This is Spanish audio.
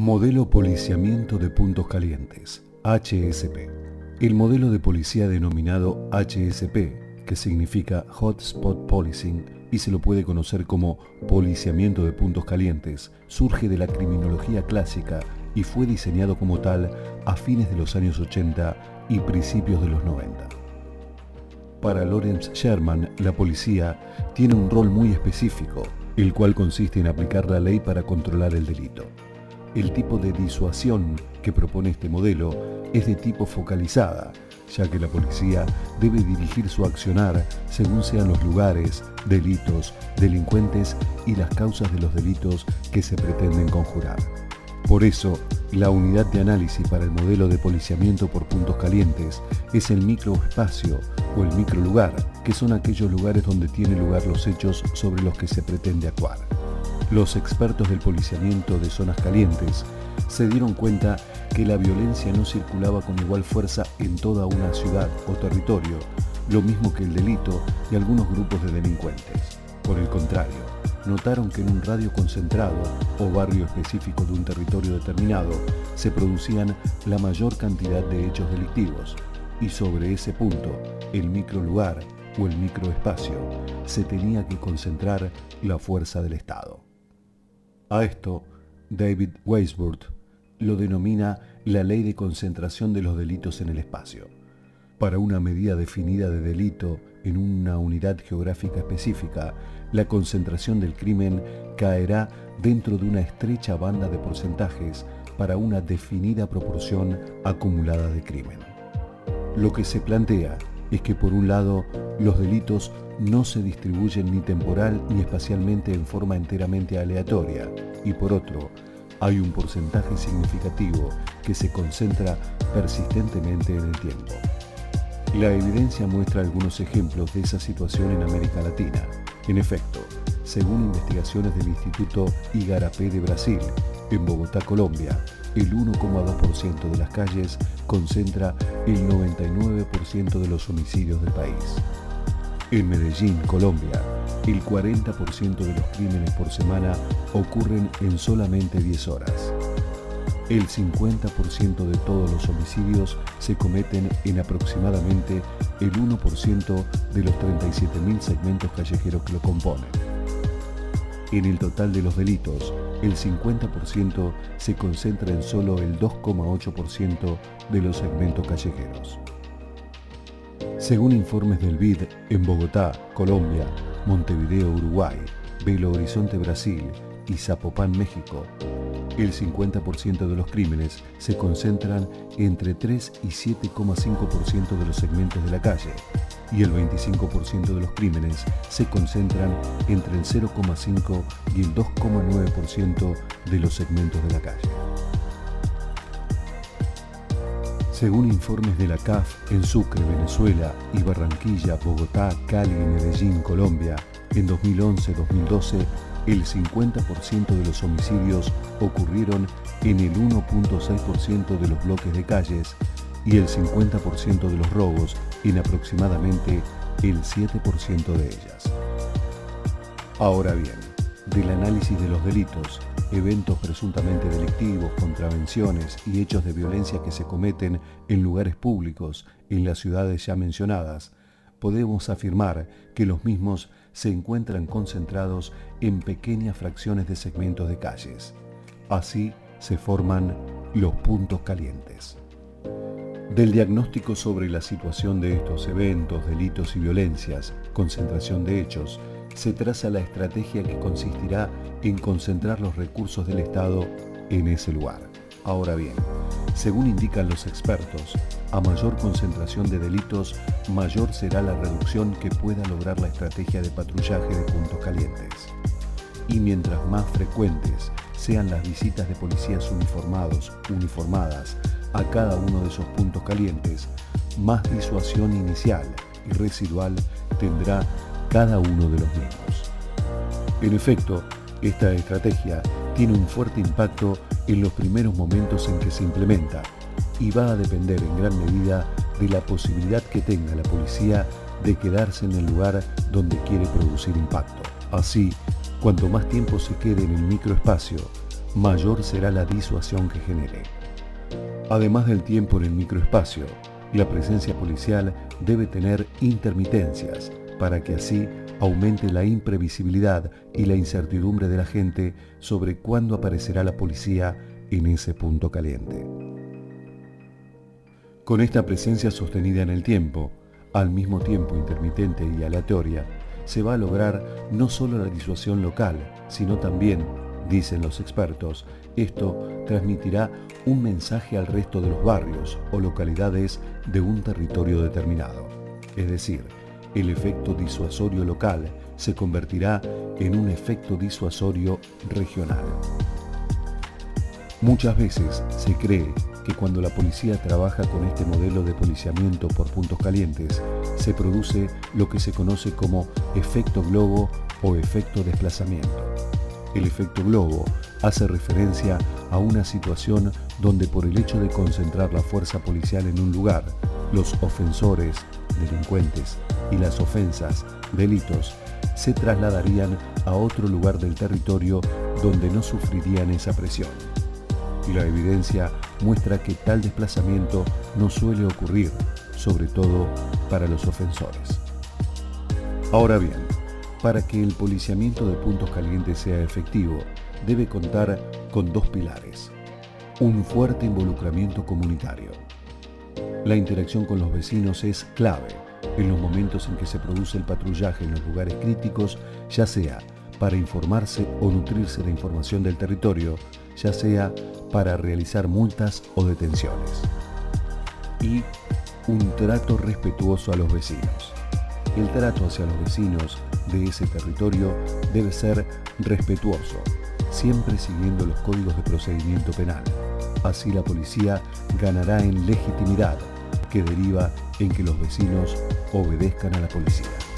Modelo Policiamiento de Puntos Calientes, HSP. El modelo de policía denominado HSP, que significa Hotspot Policing y se lo puede conocer como policiamiento de puntos calientes, surge de la criminología clásica y fue diseñado como tal a fines de los años 80 y principios de los 90. Para Lawrence Sherman, la policía tiene un rol muy específico, el cual consiste en aplicar la ley para controlar el delito. El tipo de disuasión que propone este modelo es de tipo focalizada, ya que la policía debe dirigir su accionar según sean los lugares, delitos, delincuentes y las causas de los delitos que se pretenden conjurar. Por eso, la unidad de análisis para el modelo de policiamiento por puntos calientes es el microespacio o el microlugar, que son aquellos lugares donde tienen lugar los hechos sobre los que se pretende actuar. Los expertos del policiamiento de zonas calientes se dieron cuenta que la violencia no circulaba con igual fuerza en toda una ciudad o territorio, lo mismo que el delito y algunos grupos de delincuentes. Por el contrario, notaron que en un radio concentrado o barrio específico de un territorio determinado se producían la mayor cantidad de hechos delictivos, y sobre ese punto, el microlugar o el microespacio, se tenía que concentrar la fuerza del Estado. A esto, David Weisbrot lo denomina la ley de concentración de los delitos en el espacio. Para una medida definida de delito en una unidad geográfica específica, la concentración del crimen caerá dentro de una estrecha banda de porcentajes para una definida proporción acumulada de crimen. Lo que se plantea es que, por un lado, los delitos no se distribuyen ni temporal ni espacialmente en forma enteramente aleatoria, y por otro, hay un porcentaje significativo que se concentra persistentemente en el tiempo. La evidencia muestra algunos ejemplos de esa situación en América Latina. En efecto, según investigaciones del Instituto Igarapé de Brasil, en Bogotá, Colombia, el 1,2% de las calles concentra el 99% de los homicidios del país. En Medellín, Colombia, el 40% de los crímenes por semana ocurren en solamente 10 horas. El 50% de todos los homicidios se cometen en aproximadamente el 1% de los 37.000 segmentos callejeros que lo componen. En el total de los delitos, el 50% se concentra en solo el 2,8% de los segmentos callejeros. Según informes del BID en Bogotá, Colombia, Montevideo, Uruguay, Belo Horizonte, Brasil y Zapopan, México, el 50% de los crímenes se concentran entre 3 y 7,5% de los segmentos de la calle, y el 25% de los crímenes se concentran entre el 0,5 y el 2,9% de los segmentos de la calle. Según informes de la CAF en Sucre, Venezuela, y Barranquilla, Bogotá, Cali y Medellín, Colombia, en 2011-2012, el 50% de los homicidios ocurrieron en el 1,6% de los bloques de calles y el 50% de los robos en aproximadamente el 7% de ellas. Ahora bien, del análisis de los delitos, eventos presuntamente delictivos, contravenciones y hechos de violencia que se cometen en lugares públicos en las ciudades ya mencionadas, podemos afirmar que los mismos se encuentran concentrados en pequeñas fracciones de segmentos de calles. Así se forman los puntos calientes. Del diagnóstico sobre la situación de estos eventos, delitos y violencias, concentración de hechos, se traza la estrategia que consistirá en concentrar los recursos del Estado en ese lugar. Ahora bien, según indican los expertos, a mayor concentración de delitos, mayor será la reducción que pueda lograr la estrategia de patrullaje de puntos calientes. Y mientras más frecuentes sean las visitas de policías uniformadas a cada uno de esos puntos calientes, más disuasión inicial y residual tendrá cada uno de los mismos. En efecto, esta estrategia tiene un fuerte impacto en los primeros momentos en que se implementa y va a depender en gran medida de la posibilidad que tenga la policía de quedarse en el lugar donde quiere producir impacto. Así, cuanto más tiempo se quede en el microespacio, mayor será la disuasión que genere. Además del tiempo en el microespacio, la presencia policial debe tener intermitencias para que así aumente la imprevisibilidad y la incertidumbre de la gente sobre cuándo aparecerá la policía en ese punto caliente. Con esta presencia sostenida en el tiempo, al mismo tiempo intermitente y aleatoria, se va a lograr no solo la disuasión local, sino también, dicen los expertos, esto transmitirá un mensaje al resto de los barrios o localidades de un territorio determinado. Es decir, el efecto disuasorio local se convertirá en un efecto disuasorio regional. Muchas veces se cree que cuando la policía trabaja con este modelo de policiamiento por puntos calientes, se produce lo que se conoce como efecto globo o efecto desplazamiento. El efecto globo hace referencia a una situación donde por el hecho de concentrar la fuerza policial en un lugar, los ofensores, delincuentes, y las ofensas, delitos, se trasladarían a otro lugar del territorio donde no sufrirían esa presión. Y la evidencia muestra que tal desplazamiento no suele ocurrir, sobre todo para los ofensores. Ahora bien, para que el policiamiento de puntos calientes sea efectivo, debe contar con dos pilares: un fuerte involucramiento comunitario. La interacción con los vecinos es clave en los momentos en que se produce el patrullaje en los lugares críticos, ya sea para informarse o nutrirse de información del territorio, ya sea para realizar multas o detenciones. Y un trato respetuoso a los vecinos. El trato hacia los vecinos de ese territorio debe ser respetuoso, siempre siguiendo los códigos de procedimiento penal. Así la policía ganará en legitimidad, que deriva en que los vecinos obedezcan a la policía.